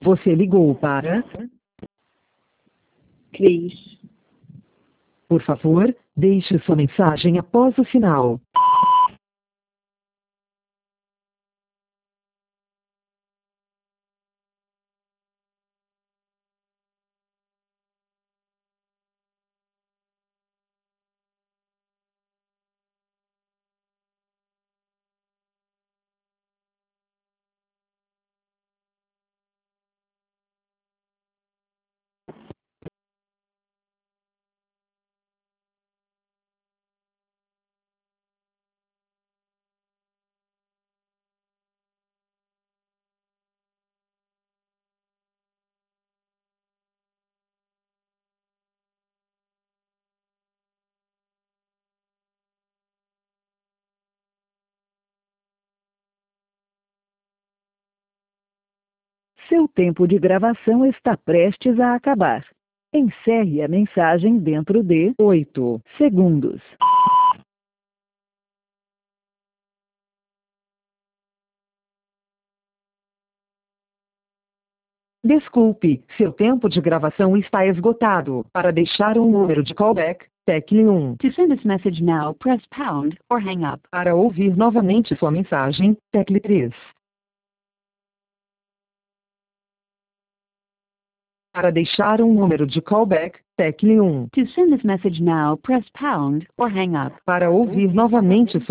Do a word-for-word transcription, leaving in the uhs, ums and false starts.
Você ligou para... três. Por favor, deixe sua mensagem após o sinal. Seu tempo de gravação está prestes a acabar. Encerre a mensagem dentro de oito segundos. Desculpe, seu tempo de gravação está esgotado. Para deixar um número de callback, tecle um. To send this message now, press pound or hang up. Para ouvir novamente sua mensagem, tecle três. Para deixar um número de callback, tecle um. To send this message now, press pound or hang up. Para ouvir novamente sua